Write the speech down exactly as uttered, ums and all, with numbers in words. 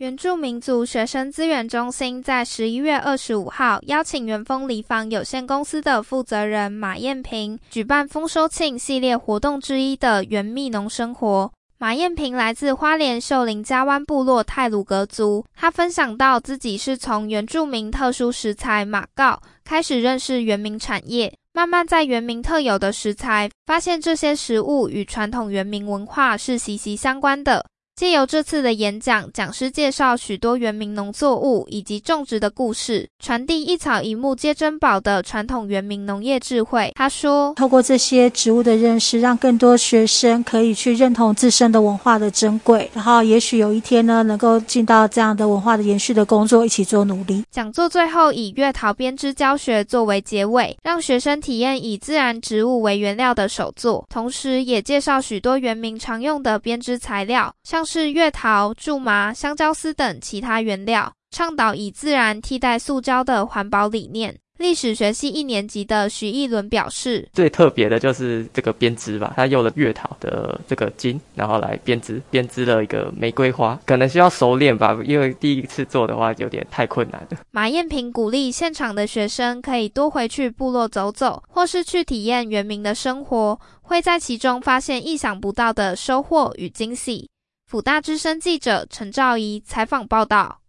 原住民族学生资源中心在十一月二十五号邀请元丰里坊有限公司的负责人马燕平举办丰收庆系列活动之一的原蜜农生活。马燕平来自花莲秀林加湾部落太鲁阁族，他分享到自己是从原住民特殊食材马告开始认识原民产业，慢慢在原民特有的食材发现这些食物与传统原民文化是息息相关的。借由这次的演讲，讲师介绍许多原民农作物以及种植的故事，传递一草一木皆珍宝的传统原民农业智慧。他说， 透过这些植物的认识，让更多学生可以去认同自身的文化的珍贵，然后也许有一天呢，能够进到这样的文化的延续的工作，一起做努力。 讲座最后以月桃编织教学作为结尾，让学生体验以自然植物为原料的手作，同时也介绍许多原民常用的编织材料，像是月桃、苎麻、香蕉丝等其他原料，倡导以自然替代塑胶的环保理念。历史学系一年级的徐义伦表示， 最特别的就是这个编织吧，他用了月桃的这个茎，然后来编织，编织了一个玫瑰花，可能需要熟练吧，因为第一次做的话有点太困难了。 马燕平鼓励现场的学生可以多回去部落走走，或是去体验原民的生活，会在其中发现意想不到的收获与惊喜。辅大之声记者陈兆仪采访报道。